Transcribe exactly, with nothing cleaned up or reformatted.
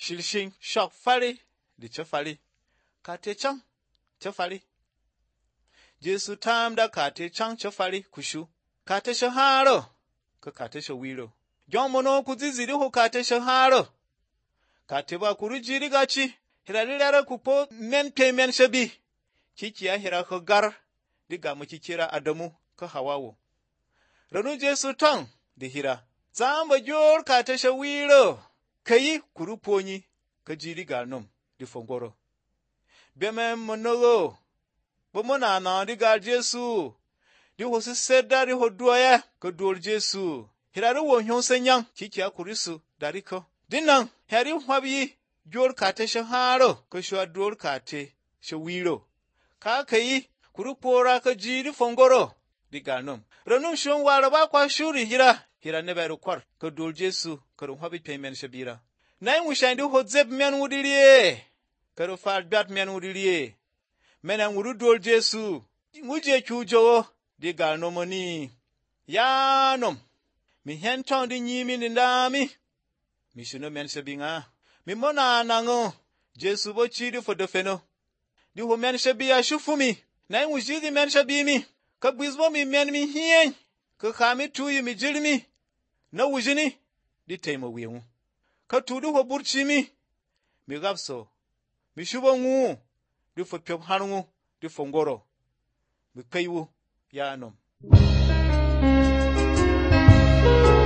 shilshin shok fari di che fari ka te chang che fari Jesu tamda ka te chang che fari kushu ka te shaharo ka ka te shawiro Gyomono kuziziri ho ka te shaharo ka te ba kurujiri gachi hiralilare kupo men pe men shabi kikiya hira ko gar diga mu kikira Adamu ka Hawawo Ranu Jesu tang di hira zamba jor ka te shawiro kayi kuruponi ka jiri garnum di fongoro beme monogo bomona na di gar Jesu di hosi sedda di hoduaya ka dor Jesu hiraru wo hyonsenyang kikiya kurisu dariko dinang heri hwabi jor ka te shaharo ka shwa dor ka te shawiro ka kayi kurupora ka jiri fongoro di garnum ranum shon wara ba kwa shuri hira hira neberu kwar ka dor Jesu ka ru hwabi paymen shabira nai mushandi ho zeb men wudiriye ka ru far bat men wudiriye mena nguru dor Jesu nguje chujo di garnomoni yanom mi henton di nyimi ni ndami mi shuno men shabinga mi mona nango Jesu bo chidi fo defeno di ho men shabia shufumi nai mujidi men shabimi ka bizbo mi men mi hien ka khami tuyi mi jirmi na wujini di temo wiu ka tudu ho burchimi mi gapso mi shubo ngu di fo pyop hanungu di fongoro mi kaiwu ya nom